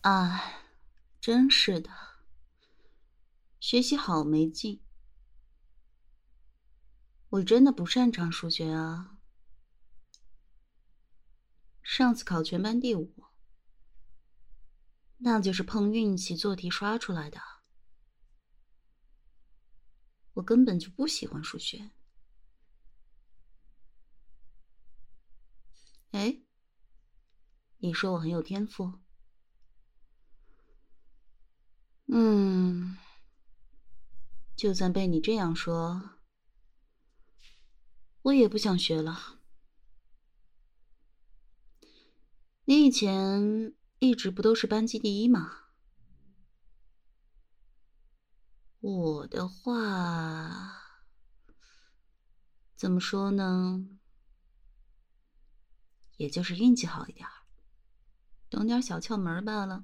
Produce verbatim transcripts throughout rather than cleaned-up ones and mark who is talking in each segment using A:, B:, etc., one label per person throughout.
A: 哎，真是的，学习好没劲。我真的不擅长数学啊。上次考全班第五，那就是碰运气做题刷出来的。我根本就不喜欢数学。哎，你说我很有天赋？嗯，就算被你这样说，我也不想学了。你以前一直不都是班级第一吗？我的话，怎么说呢？也就是运气好一点，懂点小窍门罢了。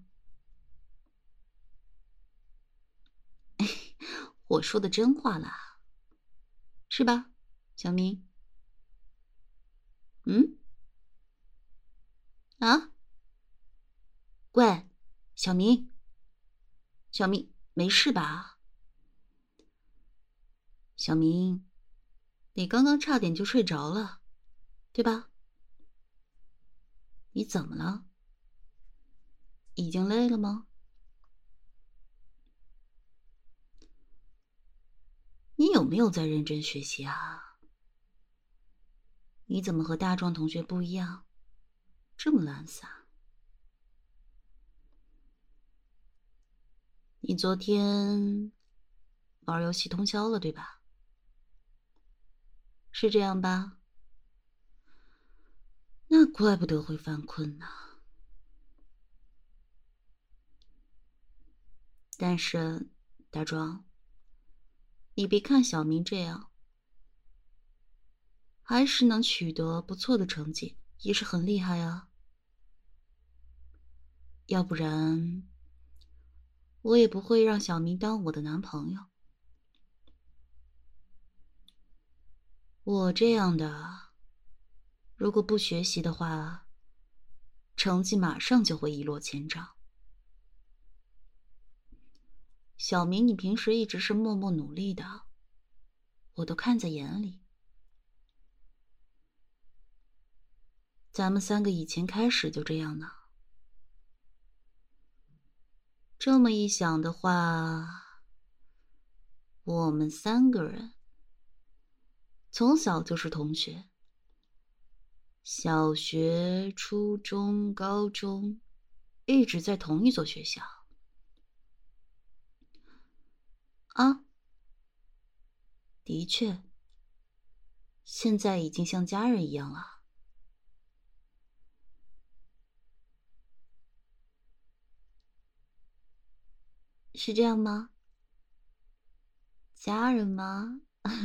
A: 我说的真话啦，是吧，小明？嗯？啊？喂，小明，小明，没事吧？小明，你刚刚差点就睡着了，对吧？你怎么了？已经累了吗？你有没有在认真学习啊？你怎么和大壮同学不一样，这么懒散？你昨天玩游戏通宵了，对吧？是这样吧？那怪不得会犯困呢。但是，大壮，你别看小明这样，还是能取得不错的成绩，也是很厉害啊。要不然，我也不会让小明当我的男朋友。我这样的，如果不学习的话，成绩马上就会一落千丈。小明，你平时一直是默默努力的，我都看在眼里。咱们三个以前开始就这样呢。这么一想的话，我们三个人从小就是同学，小学、初中、高中，一直在同一所学校。啊，的确，现在已经像家人一样了。是这样吗？家人吗？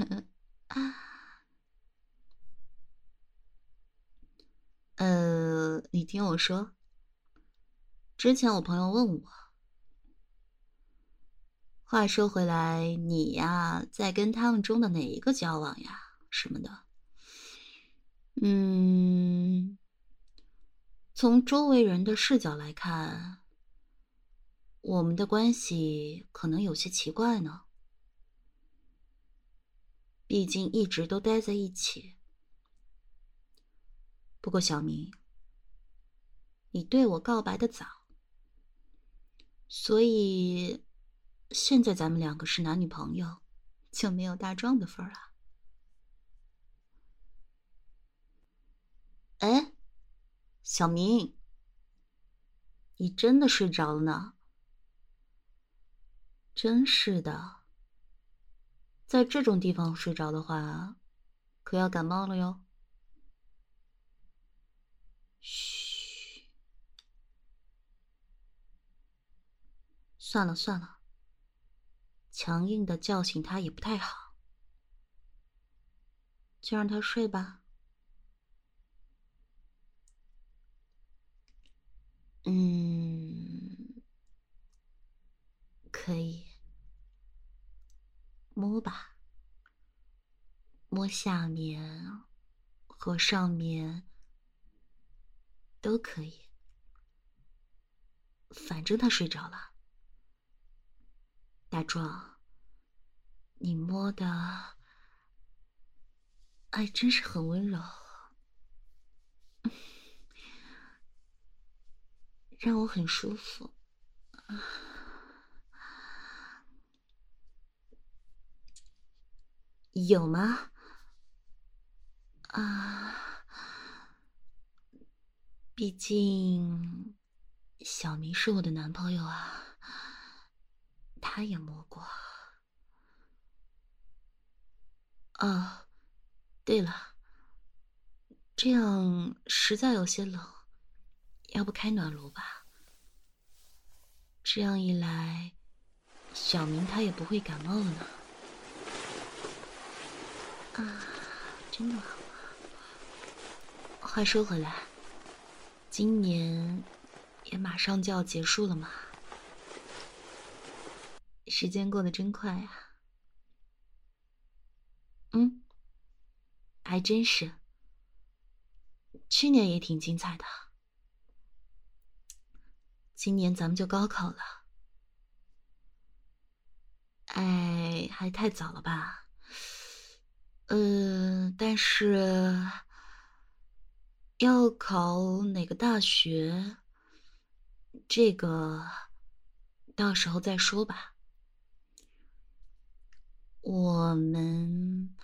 A: 呃，你听我说，之前我朋友问我，话说回来，你呀，在跟他们中的哪一个交往呀？什么的。嗯，从周围人的视角来看，我们的关系可能有些奇怪呢。毕竟一直都待在一起。不过小明，你对我告白的早，所以现在咱们两个是男女朋友，就没有大壮的份儿了。哎，小明，你真的睡着了呢？真是的，在这种地方睡着的话，可要感冒了哟。嘘，算了算了，强硬的叫醒他也不太好，就让他睡吧。嗯，可以，摸吧，摸下面和上面都可以。 反正他睡着了。大壮，你摸的还真是很温柔，让我很舒服。有吗？啊，毕竟小明是我的男朋友啊，他也摸过。哦，对了，这样实在有些冷，要不开暖炉吧？这样一来，小明他也不会感冒了呢。啊，真的好啊。话说回来，今年也马上就要结束了嘛，时间过得真快啊。嗯，还真是。去年也挺精彩的，今年咱们就高考了。哎，还太早了吧？呃，但是要考哪个大学，这个到时候再说吧。我们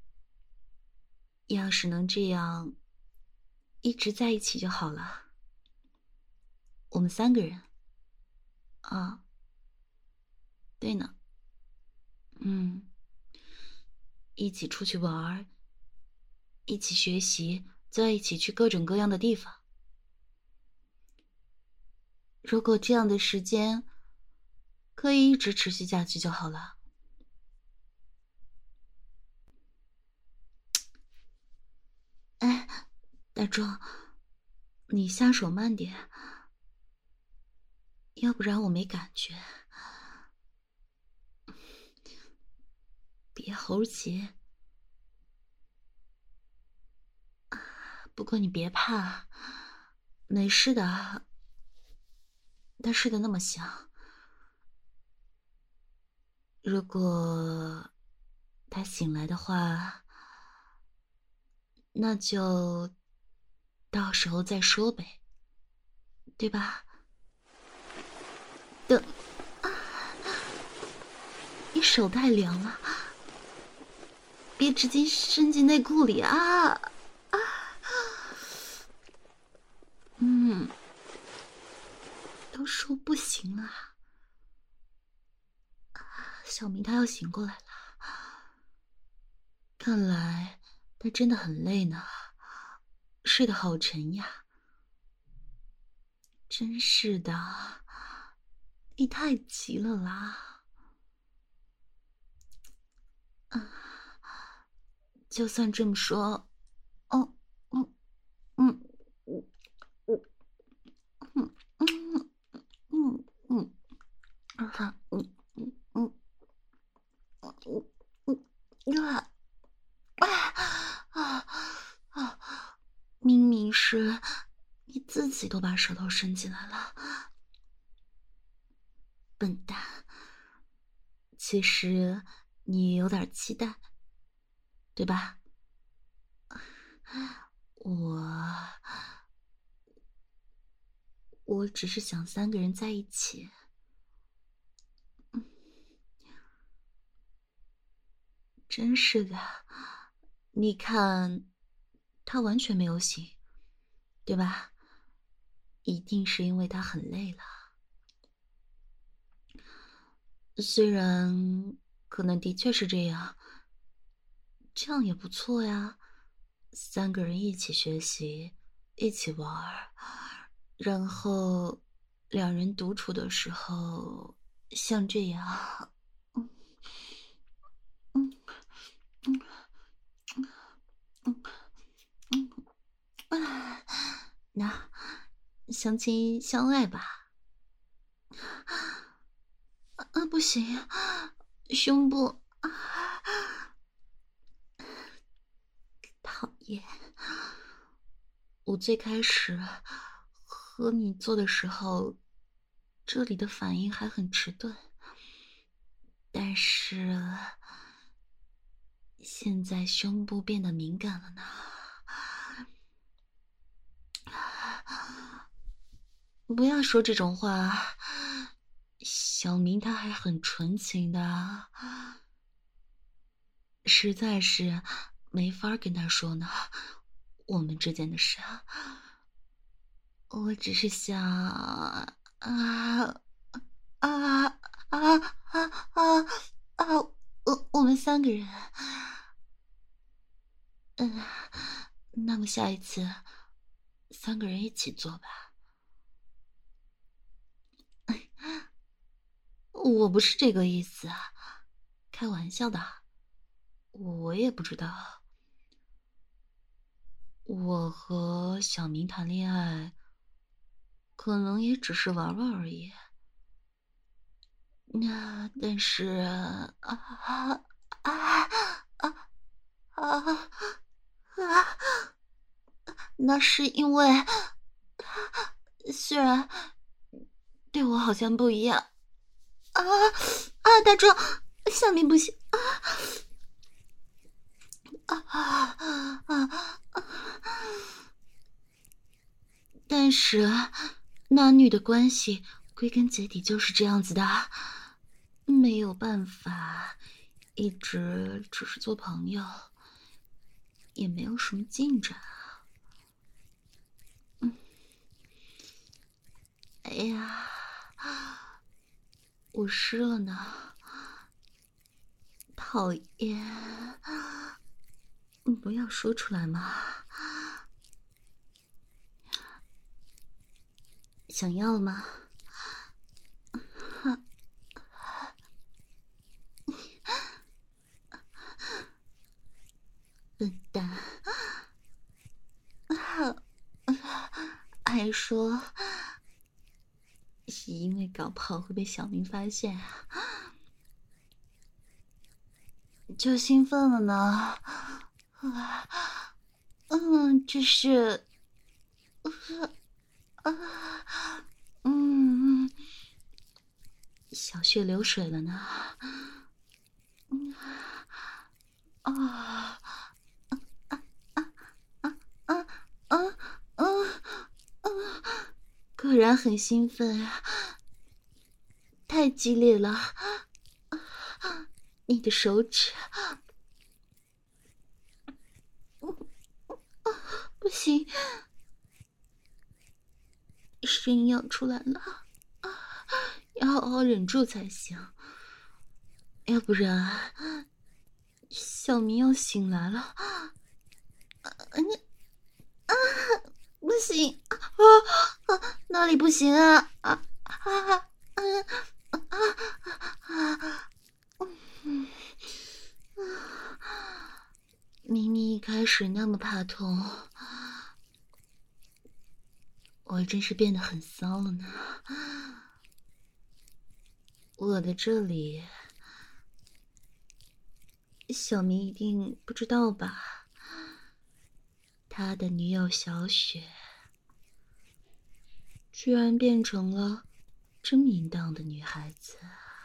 A: 要是能这样一直在一起就好了。我们三个人。啊，对呢。嗯，一起出去玩，一起学习，再一起去各种各样的地方。如果这样的时间可以一直持续下去就好了。哎，大壮，你下手慢点，要不然我没感觉。别猴急。不过你别怕，没事的。他睡得那么香，如果他醒来的话，那就到时候再说呗，对吧？等，你手太凉了，别直接伸进内裤里啊！啊，嗯，都说不行了。小明他要醒过来了，看来他真的很累呢，睡得好沉呀。真是的，你太急了啦。啊，就算这么说，哦，嗯嗯嗯嗯嗯嗯嗯嗯，啊嗯嗯嗯嗯嗯啊啊啊！明明是你自己都把舌头伸进来了，笨蛋！其实你有点期待，对吧？我我只是想三个人在一起。真是的，你看，他完全没有醒，对吧？一定是因为他很累了。虽然可能的确是这样，这样也不错呀。三个人一起学习，一起玩儿，然后两人独处的时候，像这样，嗯嗯嗯嗯嗯啊，那相亲相爱吧。啊，不行，胸部啊，讨厌！我最开始和你做的时候， 这里的反应还很迟钝，但是现在胸部变得敏感了呢。不要说这种话，小明他还很纯情的，实在是没法跟他说呢，我们之间的事。我只是想啊啊啊啊啊啊！我我们三个人，嗯，那么下一次三个人一起做吧。我不是这个意思啊，开玩笑的。我也不知道，我和小明谈恋爱，可能也只是玩玩而已。那但是啊啊啊啊啊！那是因为，虽然对我好像不一样，啊啊！大壮，小明不行，啊啊啊啊！但是男女的关系归根结底就是这样子的，没有办法一直只是做朋友，也没有什么进展。嗯，哎呀，我湿了呢，讨厌！你不要说出来嘛。想要了吗？笨蛋！还说是因为搞不好会被小明发现啊，就兴奋了呢。嗯，这是，嗯，小穴流水了呢。嗯啊啊啊啊啊！果然很兴奋啊，太激烈了。你的手指，不行，声音要出来了，要好好忍住才行，要不然小明要醒来了。你啊，不行啊啊，哪里不行啊啊啊啊啊啊！嗯，明明一开始那么怕痛，我真是变得很骚了呢。我的这里，小明一定不知道吧？他的女友小雪，居然变成了真淫荡的女孩子。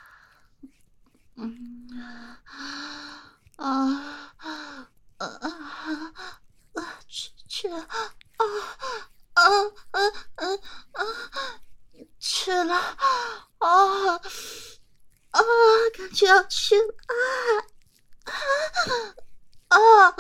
A: 嗯啊啊啊啊！去去啊啊啊啊啊！去了啊啊！感觉要去了啊啊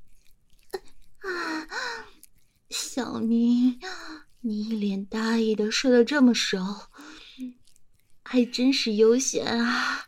A: 啊！小明，你一脸大意的睡得这么熟，还真是悠闲啊！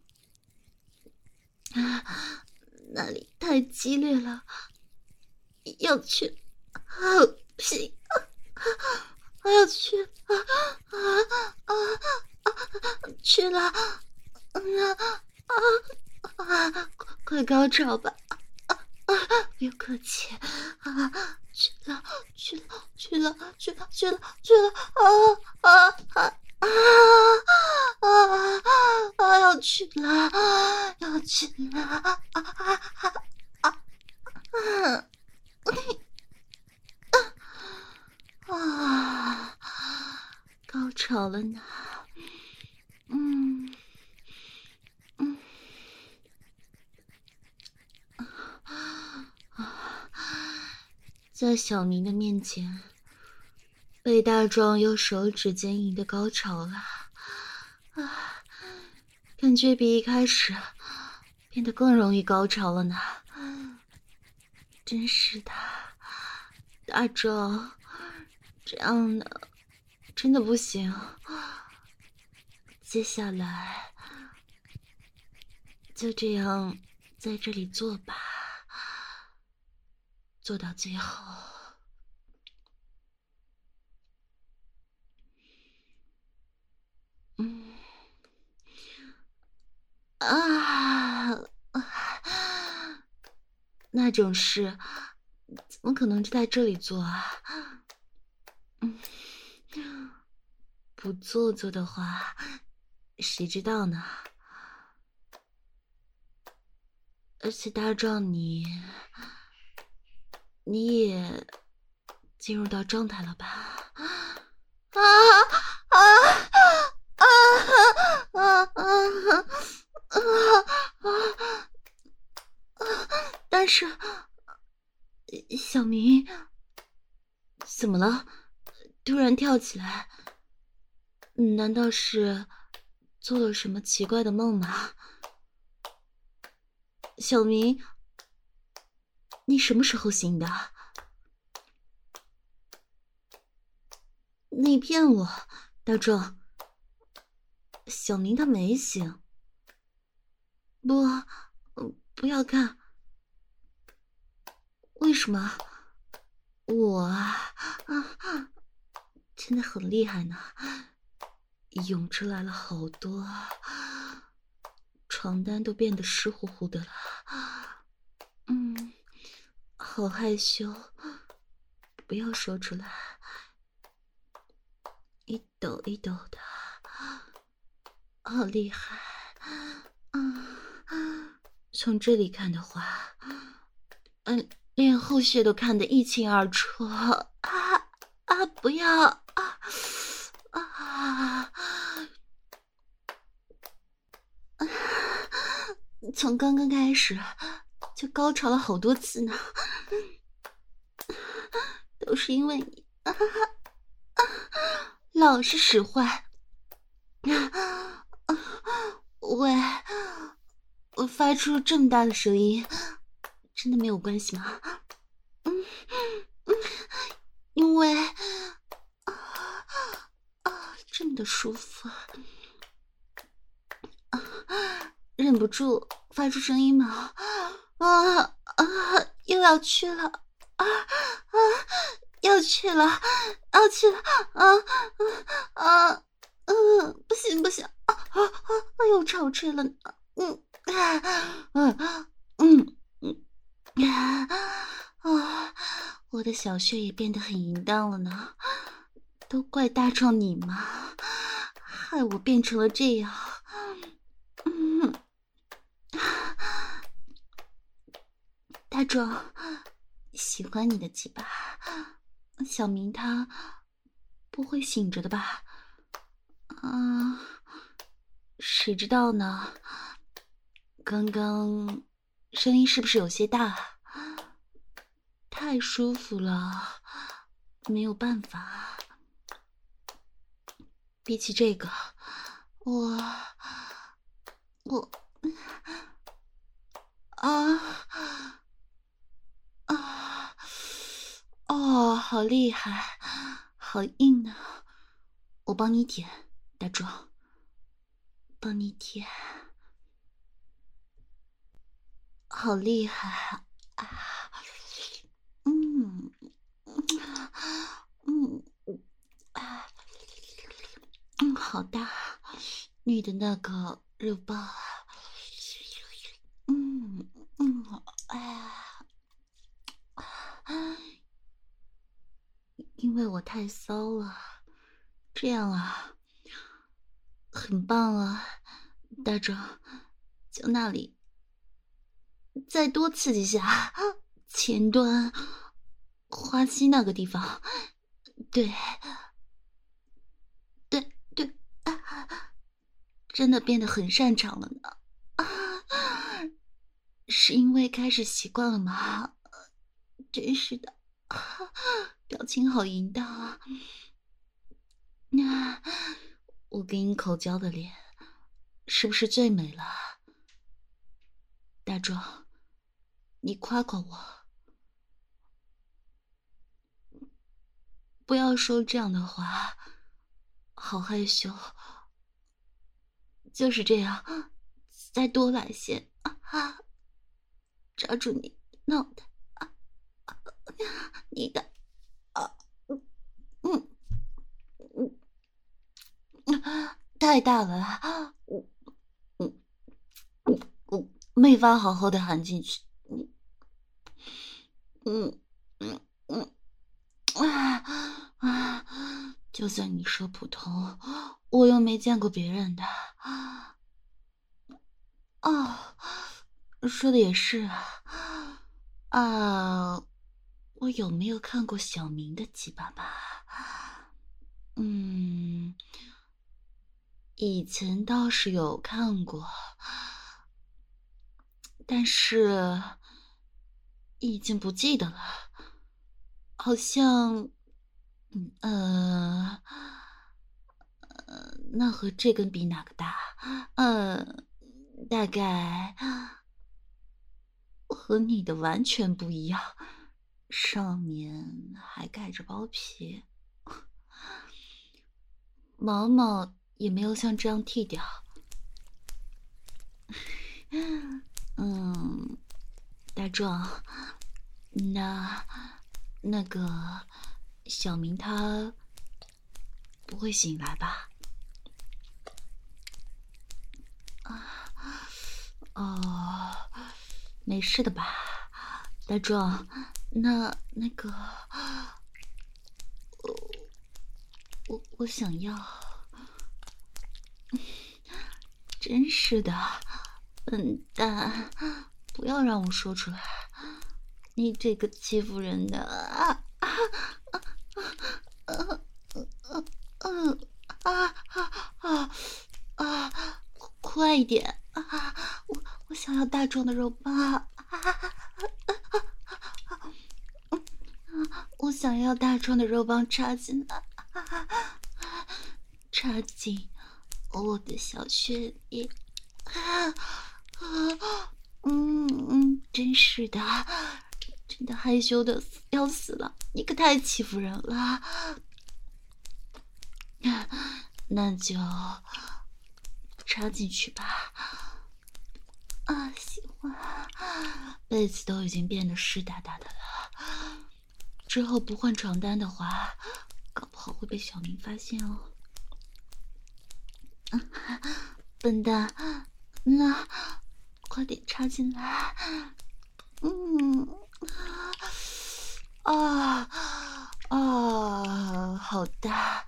A: 啊，那里太激烈了，要去，啊，不行，啊，要去，啊啊啊啊，去了，啊啊啊，快快高潮吧，啊啊，不要客气，啊，去了，去了，去了，去了，去了，去了，啊啊啊！啊啊啊！要去了，要去了！啊啊啊啊啊！啊！高潮了呢， 在小明的面前，被大壮用手指坚硬的高潮了，啊，感觉比一开始变得更容易高潮了呢。真是的，大壮，这样的真的不行。接下来就这样在这里做吧，做到最后。嗯，啊，那种事怎么可能在这里做啊？嗯，不做做的话，谁知道呢？而且大壮你，你也进入到状态了吧？啊啊啊啊啊啊啊！但是，小明怎么了？突然跳起来，难道是做了什么奇怪的梦吗？小明，你什么时候醒的？你骗我，大壮。小明他没醒。不，不要看。为什么？我啊，啊，真的很厉害呢，涌出来了好多，床单都变得湿乎乎的了。嗯，好害羞，不要说出来。一抖一抖的，好厉害。嗯，从这里看的话，嗯，连后穴都看得一清二楚。啊啊！不要啊啊！从刚刚开始就高潮了好多次呢，都是因为你啊啊，老是使坏。喂，我发出这么大的声音，真的没有关系吗？嗯嗯，因为啊啊，这么的舒服，啊，忍不住发出声音嘛。啊啊，又要去了，啊啊，要去了，要去了，啊啊啊！嗯，不行不行，啊啊啊！又潮吹了呢。嗯啊嗯嗯嗯啊啊！我的小穴也变得很淫荡了呢，都怪大壮你嘛，害我变成了这样。嗯，大壮，喜欢你的鸡巴，小明他不会醒着的吧？啊，谁知道呢？刚刚声音是不是有些大？太舒服了，没有办法。比起这个，我我啊啊哦，好厉害，好硬啊！我帮你舔，大壮，帮你舔，好厉害啊！嗯嗯啊嗯，好大，你的那个肉棒啊！嗯嗯，哎，因为我太骚了，这样啊，很棒啊，大壮，就那里再多刺激下，前端花心那个地方，对，对对，啊，真的变得很擅长了呢。啊，是因为开始习惯了吗？真是的， 表情好淫荡啊！那我给你口交的脸，是不是最美了？大壮，你夸夸我，不要说这样的话，好害羞。就是这样，再多来些啊！抓住你脑袋啊！你的啊，嗯嗯嗯，太大了啦！我我我我没法好好的含进去。嗯嗯嗯嗯啊啊！就算你说普通，我又没见过别人的。哦，说的也是啊。啊，我有没有看过小明的鸡巴吧？嗯，以前倒是有看过，但是已经不记得了，好像，嗯呃呃，那和这根比哪个大？呃，大概和你的完全不一样，上面还盖着包皮，毛毛也没有像这样剃掉。嗯，大壮，那那个小明他不会醒来吧？哦，没事的吧，大壮？那那个，我我我想要，真是的，笨蛋，不要让我说出来，你这个欺负人的啊啊啊啊啊啊啊啊！快一点啊！我我想要大壮的肉棒啊！我想要大壮的肉棒插进来，插进我的小穴里。啊啊！嗯嗯，真是的，真的害羞的要死了！你可太欺负人了。那就插进去吧。啊，喜欢，被子都已经变得湿哒哒的了。之后不换床单的话，搞不好会被小明发现哦。嗯，笨蛋，那快点插进来。嗯，啊啊，好大！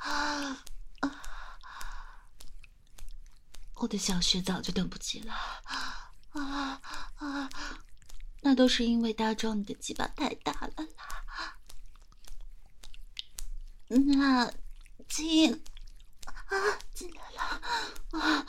A: 我的小穴早就等不及了。啊啊，那都是因为大壮你的鸡巴太大了啦。那进啊进来了啊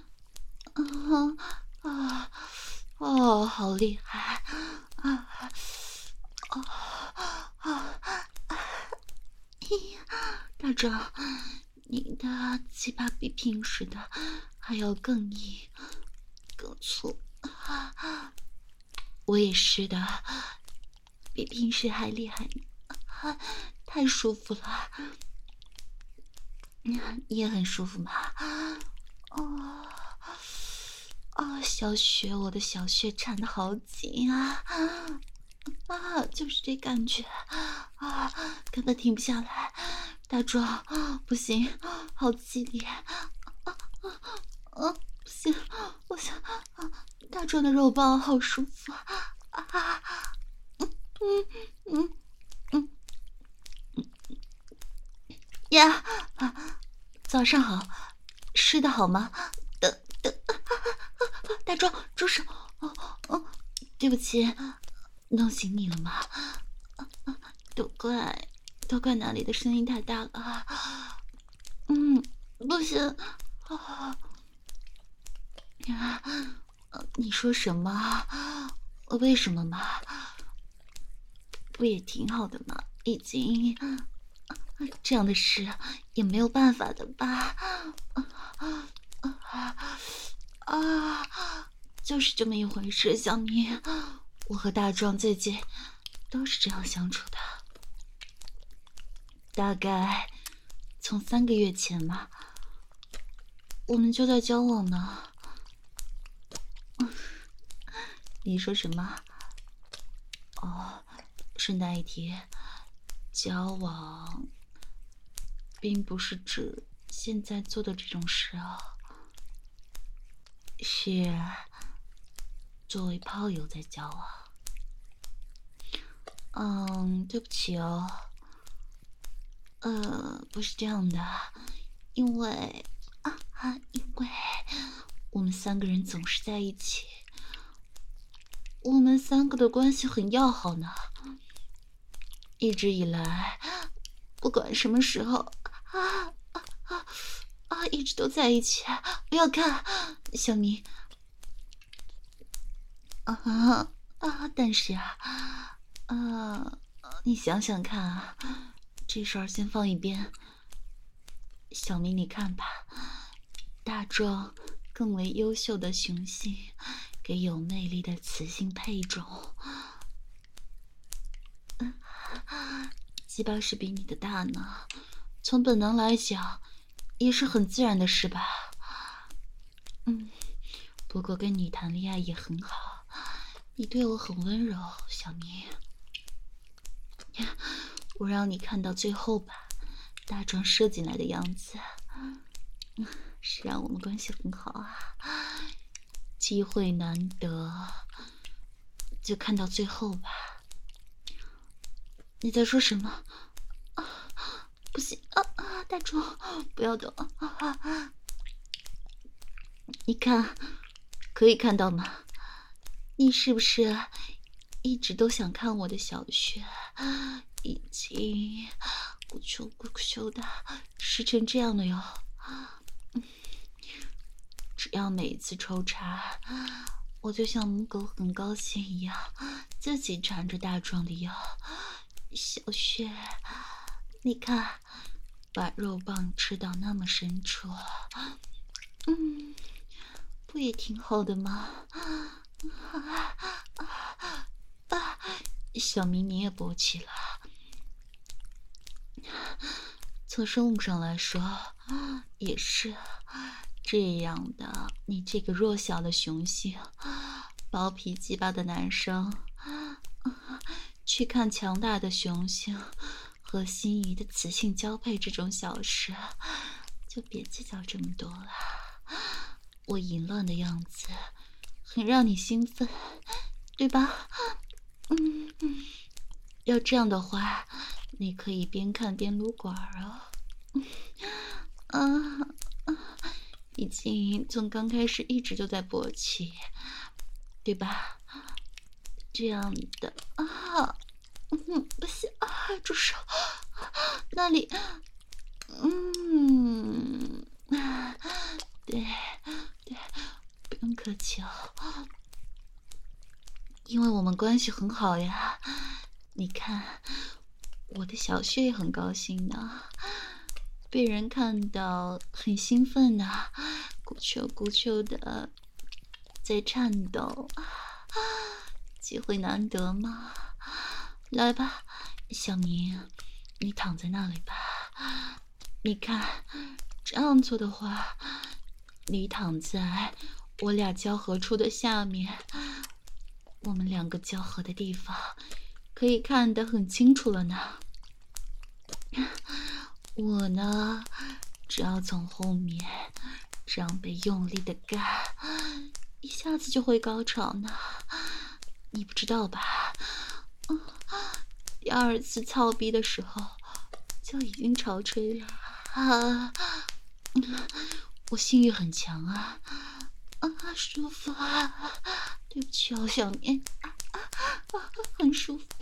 A: 啊啊哦，好厉害啊啊啊啊！咦，大壮，你的鸡巴比平时的还要更硬更粗啊！我也是的，比平时还厉害，啊，太舒服了。你也很舒服吗？哦，啊，小雪，我的小穴缠得好紧啊！啊，就是这感觉啊，根本停不下来。大壮，不行，好激烈！啊啊啊！不行，我想啊，大壮的肉棒好舒服啊！啊，嗯嗯嗯嗯呀啊！早上好，睡得好吗？等等，大壮，住手！哦哦，对不起，弄醒你了吗？都怪都怪哪里的声音太大了啊！嗯，不行啊！你说什么？为什么嘛？ 不也挺好的吗？已经这样的事也没有办法的吧？啊，就是这么一回事，小明，我和大壮最近都是这样相处的。大概从三个月前嘛，我们就在交往呢。你说什么？哦，顺带一提，交往并不是指现在做的这种事啊，是作为炮友在交往。嗯，对不起哦。呃，不是这样的，因为啊啊，因为我们三个人总是在一起，我们三个的关系很要好呢。一直以来，不管什么时候，啊啊啊啊，一直都在一起。不要看，小明。啊啊！但是啊，啊，你想想看啊，这事儿先放一边。小明，你看吧，大壮更为优秀的雄性，给有魅力的雌性配种，鸡巴是比你的大呢。从本能来讲，也是很自然的事吧。嗯，不过跟你谈恋爱也很好，你对我很温柔，小明。我让你看到最后吧，大壮射进来的样子，是让我们关系很好啊。机会难得，就看到最后吧。你在说什么？啊，不行啊啊！大壮，不要动啊啊！你看，可以看到吗？你是不是一直都想看我的小穴？已经咕啾咕啾的湿成这样了哟。只要每一次抽插，我就像母狗很高兴一样，自己缠着大壮的腰。小穴，你看，把肉棒吃到那么深处，嗯，不也挺好的吗？啊啊啊！小明，你也勃起了。从生物上来说，也是这样的。你这个弱小的雄性，包皮鸡巴的男生，去看强大的雄性和心仪的雌性交配这种小事，就别计较这么多了。我淫乱的样子很让你兴奋，对吧？嗯嗯，要这样的话，你可以边看边撸管啊。啊啊！已经从刚开始一直就在勃起，对吧？这样的啊，嗯，不行啊，住手！那里，嗯，对对，不用客气哦，因为我们关系很好呀。你看，我的小穴也很高兴呢，被人看到很兴奋呢，咕啾咕啾的在颤抖，机会难得嘛。来吧，小明，你躺在那里吧。你看，这样做的话，你躺在我俩交合处的下面，我们两个交合的地方可以看得很清楚了呢。我呢，只要从后面这样被用力的干，一下子就会高潮呢。你不知道吧？嗯，第二次操逼的时候就已经潮吹了啊！我性欲很强啊，啊，舒服啊！对不起哦，小明，啊啊啊，很舒服。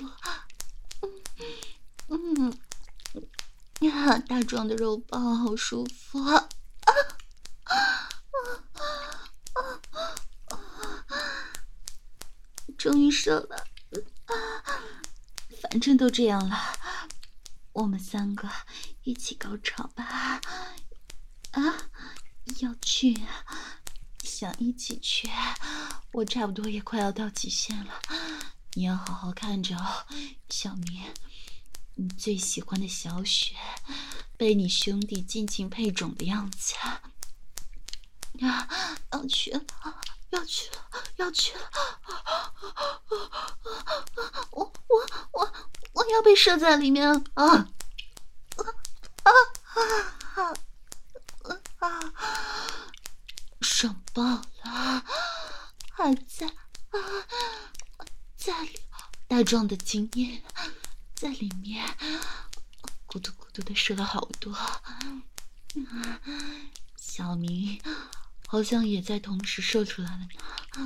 A: 嗯嗯，呀，大壮的肉棒好舒服啊！啊啊啊啊！终于射了。反正都这样了，我们三个一起高潮吧！啊，要去，想一起去。我差不多也快要到极限了，你要好好看着哦，小明。你最喜欢的小雪，被你兄弟尽情配种的样子啊！要去了，要去了，要去了！我我我我要被射在里面啊！啊啊啊啊！爽爆了！还在啊，在里大壮的经验在里面，咕嘟咕嘟的射了好多。小明好像也在同时射出来了呢。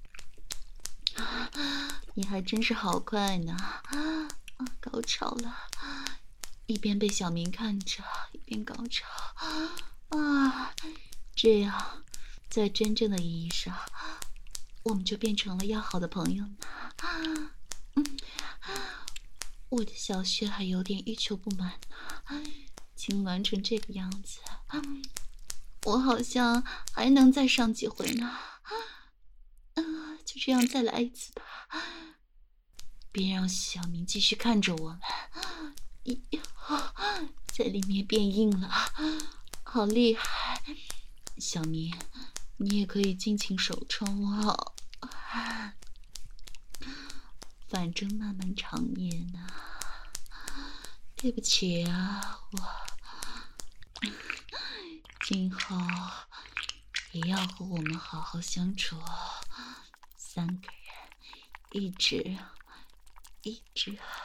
A: 你还真是好快呢！啊，高潮了，一边被小明看着，一边高潮。啊，这样，在真正的意义上，我们就变成了要好的朋友呢。嗯，我的小穴还有点欲求不满呢，痉挛成这个样子，我好像还能再上几回呢。嗯，就这样再来一次吧，别让小明继续看着我们。在里面变硬了，好厉害！小明，你也可以尽情手冲哦，反正漫漫长夜呢。对不起啊，我今后也要和我们好好相处哦，三个人一直一直